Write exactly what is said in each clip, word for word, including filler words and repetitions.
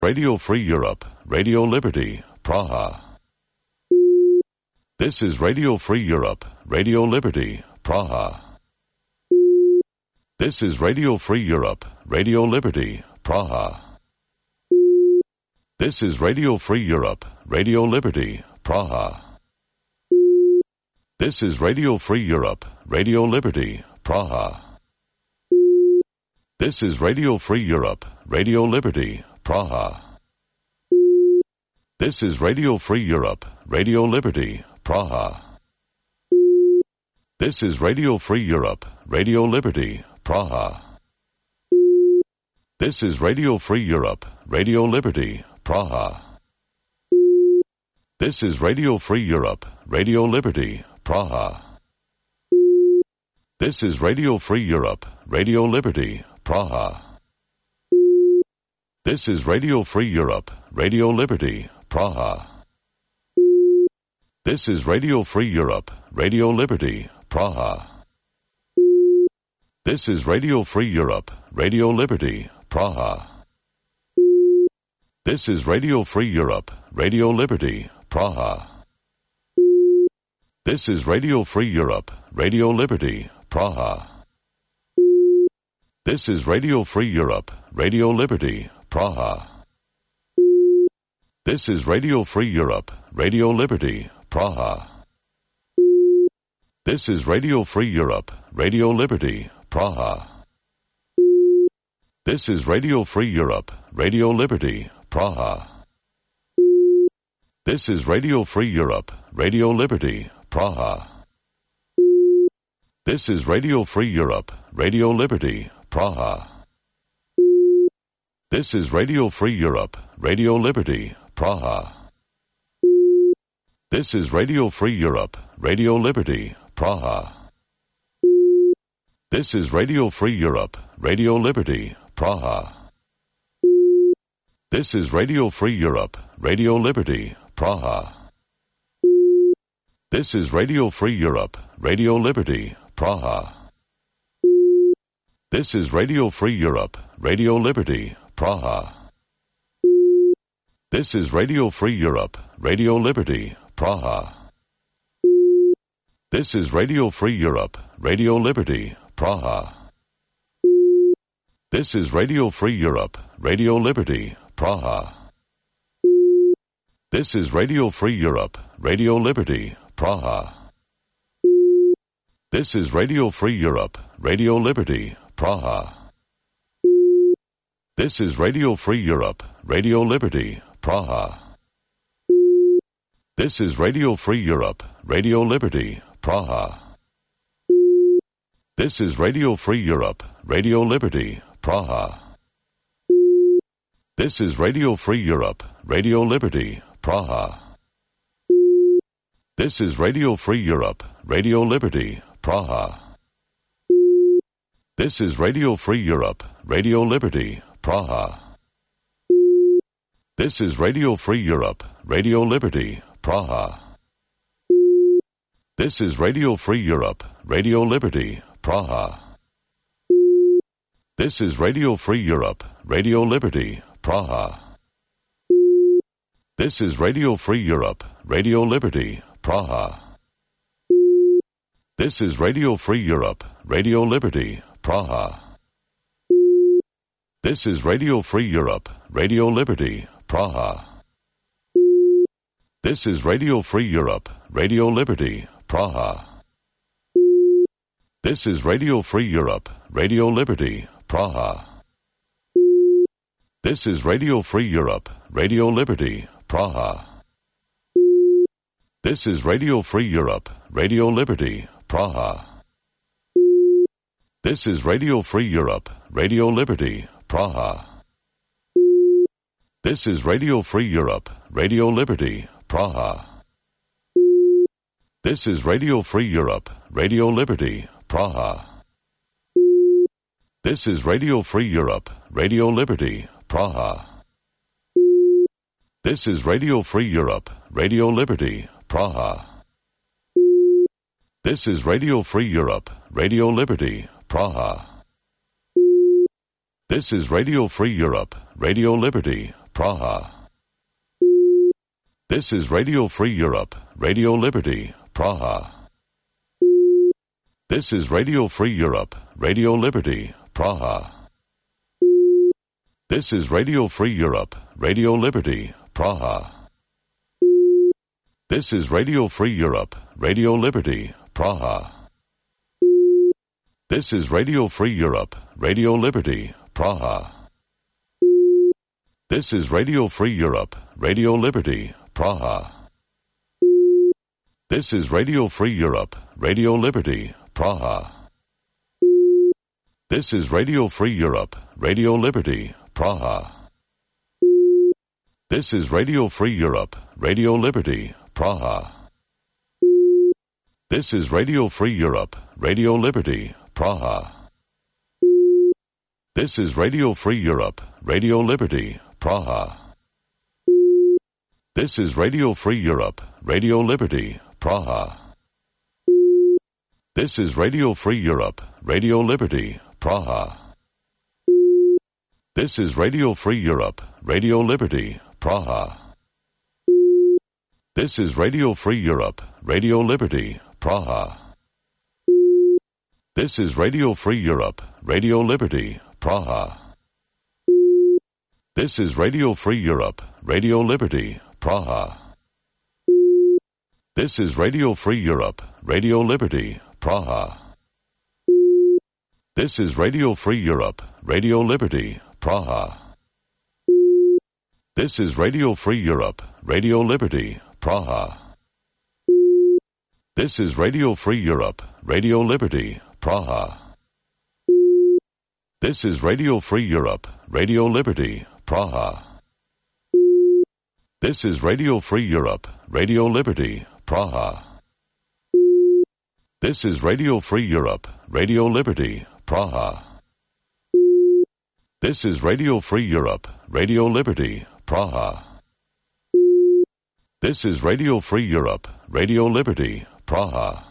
Radio Free Europe, Radio Liberty, Praha. This is Radio Free Europe, Radio Liberty, Praha. This is Radio Free Europe, Radio Liberty, Praha. This is Radio Free Europe, Radio Liberty, Praha. This is Radio Free Europe, Radio Liberty, Praha. This is Radio Free Europe, Radio Liberty, Praha. This is Radio Free Europe, Radio Liberty, Praha. This is Radio Free Europe, Radio Liberty, Praha. This is Radio Free Europe, Radio Liberty, Praha. This is Radio Free Europe, Radio Liberty, Praha. This is Radio Free Europe, Radio Liberty, Praha. This is Radio Free Europe, Radio Liberty, Praha. This is Radio Free Europe, Radio Liberty, Praha. This is Radio Free Europe, Radio Liberty, Praha. This is Radio Free Europe, Radio Liberty, Praha. This is Radio Free Europe, Radio Liberty, Praha. This is Radio Free Europe, Radio Liberty, Praha. This is Radio Free Europe, Radio Liberty, Praha. This is Radio Free Europe, Radio Liberty, Praha. This is Radio Free Europe, Radio Liberty, Praha. This is Radio Free Europe, Radio Liberty, Praha. This is Radio Free Europe, Radio Liberty, Praha. This is Radio Free Europe, Radio Liberty, Praha. This is Radio Free Europe, Radio Liberty, Praha. This is Radio Free Europe, Radio Liberty, Praha. This is Radio Free Europe, Radio Liberty, Praha. This is Radio Free Europe, Radio Liberty, Praha. This is Radio Free Europe, Radio Liberty, Praha. This is Radio Free Europe, Radio Liberty, Praha. This is Radio Free Europe, Radio Liberty, Praha. This is Radio Free Europe, Radio Liberty, Praha. This is Radio Free Europe, Radio Liberty, Praha. This is Radio Free Europe, Radio Liberty, Praha. This is Radio Free Europe, Radio Liberty, Praha. This is Radio Free Europe, Radio Liberty, Praha. This is Radio Free Europe, Radio Liberty, Praha. This is Radio Free Europe, Radio Liberty, Praha. This is Radio Free Europe, Radio Liberty, Praha. This is Radio Free Europe, Radio Liberty, Praha. This is Radio Free Europe, Radio Liberty, Praha. This is Radio Free Europe, Radio Liberty, Praha. This is Radio Free Europe, Radio Liberty, Praha. This is Radio Free Europe, Radio Liberty, Praha. This is Radio Free Europe, Radio Liberty, Praha. This is Radio Free Europe, Radio Liberty, Praha. This is Radio Free Europe, Radio Liberty, Praha. This is Radio Free Europe, Radio Liberty, Praha. This is Radio Free Europe, Radio Liberty, Praha. This is Radio Free Europe, Radio Liberty, Praha. This is Radio Free Europe, Radio Liberty, Praha. This is Radio Free Europe, Radio Liberty, Praha. This is Radio Free Europe, Radio Liberty, Praha. This is Radio Free Europe, Radio Liberty, Praha. This is Radio Free Europe, Radio Liberty, Praha. This is Radio Free Europe, Radio Liberty, Praha. This is Radio Free Europe, Radio Liberty, Praha. This is Radio Free Europe, Radio Liberty, Praha. This is Radio Free Europe, Radio Liberty, Praha. This is Radio Free Europe, Radio Liberty, Praha. This is Radio Free Europe, Radio Liberty, Praha. This is Radio Free Europe, Radio Liberty, Praha. This is Radio Free Europe, Radio Liberty, Praha. This is Radio Free Europe, Radio Liberty, Praha. This is Radio Free Europe, Radio Liberty, Praha. This is Radio Free Europe, Radio Liberty, Praha. This is Radio Free Europe, Radio Liberty, Praha. This is Radio Free Europe, Radio Liberty, Praha. This is Radio Free Europe, Radio Liberty, Praha. This is Radio Free Europe, Radio Liberty, Praha. This is Radio Free Europe, Radio Liberty, Praha. This is Radio Free Europe, Radio Liberty, Praha. This is Radio Free Europe, Radio Liberty, Praha. This is Radio Free Europe, Radio Liberty, Praha. This is Radio Free Europe, Radio Liberty, Praha. This is Radio Free Europe, Radio Liberty, Praha. This is Radio Free Europe, Radio Liberty, Praha. This is Radio Free Europe, Radio Liberty, Praha. This is Radio Free Europe, Radio Liberty, Praha. This is Radio Free Europe, Radio Liberty, Praha. This is Radio Free Europe, Radio Liberty, Praha. This is Radio Free Europe, Radio Liberty, Praha. This is Radio Free Europe, Radio Liberty, Praha.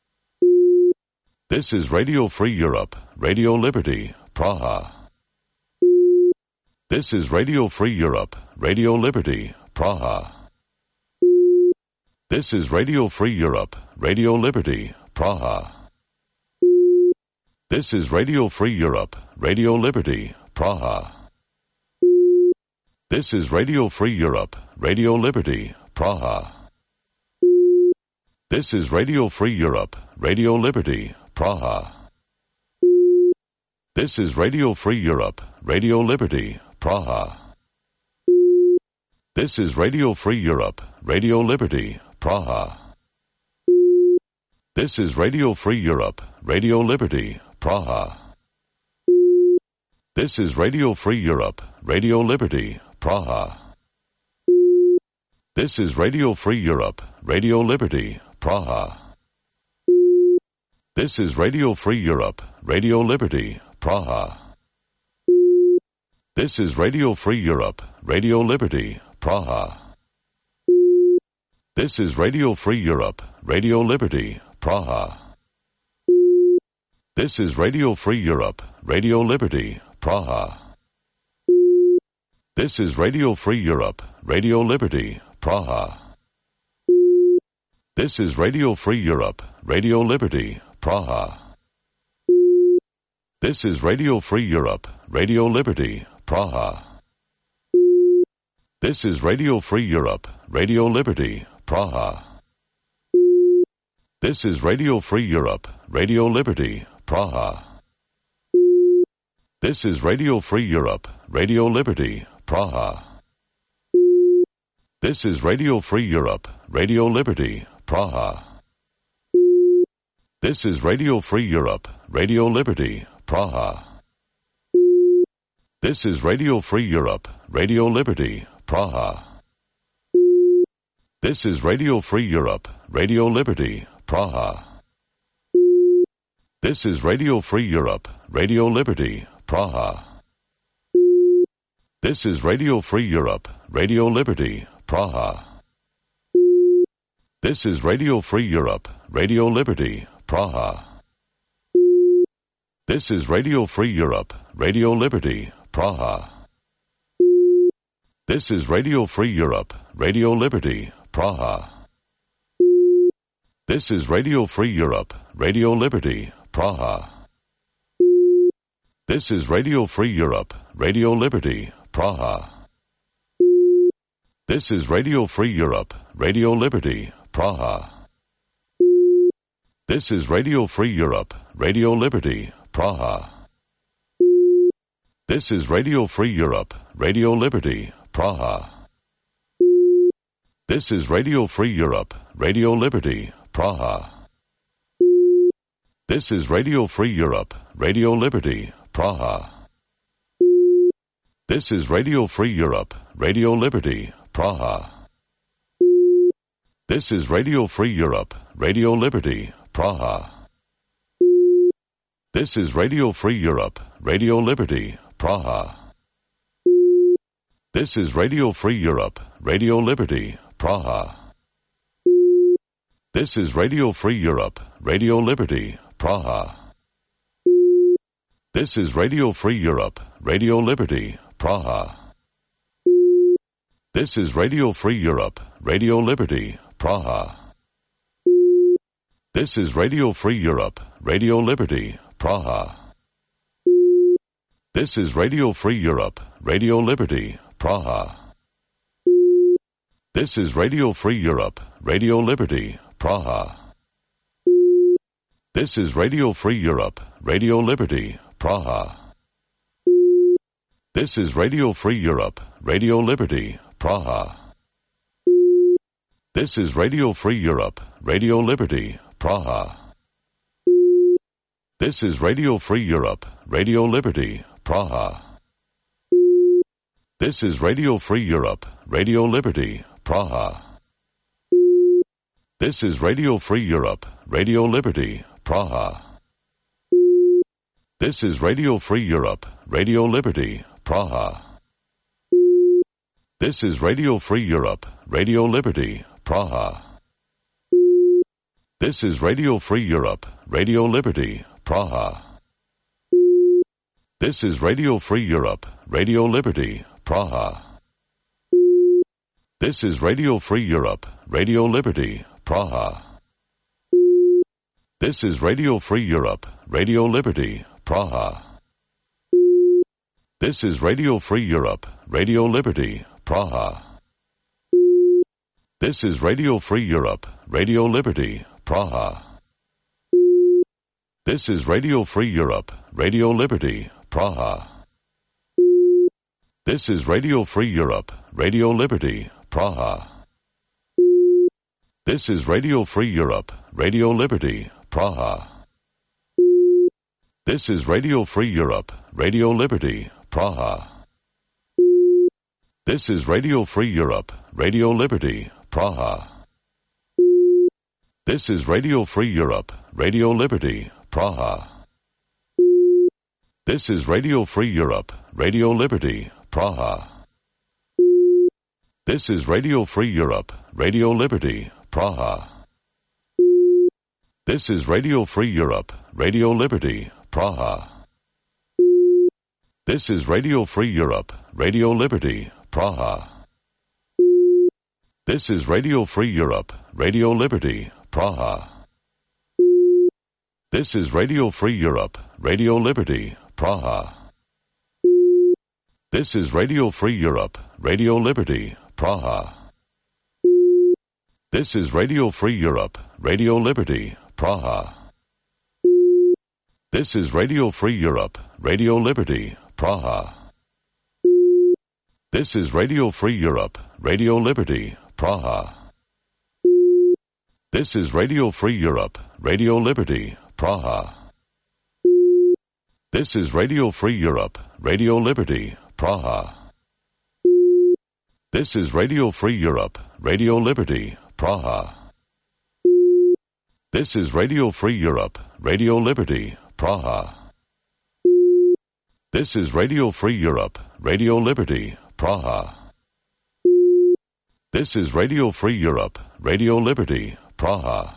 This is Radio Free Europe, Radio Liberty, Praha. This is Radio Free Europe, Radio Liberty, Praha. This is Radio Free Europe, Radio Liberty, Praha. This is Radio Free Europe, Radio Liberty, Praha. This is Radio Free Europe, Radio Liberty, Praha. This is Radio Free Europe, Radio Liberty, Praha. This is Radio Free Europe, Radio Liberty, Praha. This is Radio Free Europe, Radio Liberty, Praha. This is Radio Free Europe, Radio Liberty, Praha. This is Radio Free Europe, Radio Liberty, Praha. This is Radio Free Europe, Radio Liberty, Praha. This is Radio Free Europe, Radio Liberty, Praha. This is Radio Free Europe, Radio Liberty, Praha. This is Radio Free Europe, Radio Liberty, Praha. This is Radio Free Europe, Radio Liberty, Praha. This is Radio Free Europe, Radio Liberty, Praha. This is Radio Free Europe, Radio Liberty, Praha. This is Radio Free Europe, Radio Liberty, Praha. This is Radio Free Europe, Radio Liberty, Praha. This is Radio Free Europe, Radio Liberty, Praha. This is Radio Free Europe, Radio Liberty, Praha. This is Radio Free Europe, Radio Liberty, Praha. This is Radio Free Europe, Radio Liberty, Praha. This is Radio Free Europe, Radio Liberty, Praha. This is Radio Free Europe, Radio Liberty, Praha. This is Radio Free Europe, Radio Liberty, Praha. This is Radio Free Europe, Radio Liberty, Praha. This is Radio Free Europe, Radio Liberty, Praha. This is Radio Free Europe, Radio Liberty, Praha. This is Radio Free Europe, Radio Liberty, Praha. This is Radio Free Europe, Radio Liberty, Praha. This is Radio Free Europe, Radio Liberty, Praha. This is Radio Free Europe, Radio Liberty, Praha. This is Radio Free Europe, Radio Liberty, Praha. This is Radio Free Europe, Radio Liberty, Praha. This is Radio Free Europe, Radio Liberty, Praha. This is Radio Free Europe, Radio Liberty, Praha. This is Radio Free Europe, Radio Liberty, Praha. This is Radio Free Europe, Radio Liberty, Praha. This is Radio Free Europe, Radio Liberty, Praha. This is Radio Free Europe, Radio Liberty, Praha. This is Radio Free Europe, Radio Liberty, Praha. This is Radio Free Europe, Radio Liberty, Praha. This is Radio Free Europe, Radio Liberty, Praha. This is Radio Free Europe, Radio Liberty, Praha. This is Radio Free Europe, Radio Liberty, Praha. This is Radio Free Europe, Radio Liberty, Praha. This is Radio Free Europe, Radio Liberty, Praha. This is Radio Free Europe, Radio Liberty, Praha. This is Radio Free Europe, Radio Liberty, Praha. This is Radio Free Europe, Radio Liberty, Praha. This is Radio Free Europe, Radio Liberty, Praha. This is Radio Free Europe, Radio Liberty, Praha. This is Radio Free Europe, Radio Liberty, Praha. This is Radio Free Europe, Radio Liberty, Praha. This is Radio Free Europe, Radio Liberty, Praha. This is Radio Free Europe, Radio Liberty, Praha. This is Radio Free Europe, Radio Liberty, Praha. This is Radio Free Europe, Radio Liberty, Praha. This is Radio Free Europe, Radio Liberty, Praha. This is Radio Free Europe, Radio Liberty, Praha. This is Radio Free Europe, Radio Liberty, Praha. This is Radio Free Europe, Radio Liberty, Praha. This is Radio Free Europe, Radio Liberty, Praha. This is Radio Free Europe, Radio Liberty, Praha. This is Radio Free Europe, Radio Liberty, Praha. This is Radio Free Europe, Radio Liberty, Praha. This is Radio Free Europe, Radio Liberty, Praha. This is Radio Free Europe, Radio Liberty, Praha. This is Radio Free Europe, Radio Liberty, Praha. This is Radio Free Europe, Radio Liberty, Praha. This is Radio Free Europe, Radio Liberty, Praha. This is Radio Free Europe, Radio Liberty, Praha. This is Radio Free Europe, Radio Liberty, Praha. This is Radio Free Europe, Radio Liberty, Praha. This is Radio Free Europe, Radio Liberty, Praha. This is Radio Free Europe, Radio Liberty, Praha. This is Radio Free Europe, Radio Liberty, Praha. This is Radio Free Europe, Radio Liberty, Praha. This is Radio Free Europe, Radio Liberty, Praha. This is Radio Free Europe, Radio Liberty, Praha. This is Radio Free Europe, Radio Liberty, Praha. This is Radio Free Europe, Radio Liberty, Praha.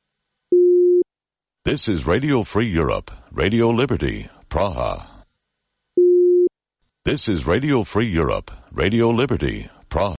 This is Radio Free Europe, Radio Liberty, Praha. This is Radio Free Europe, Radio Liberty, Prague.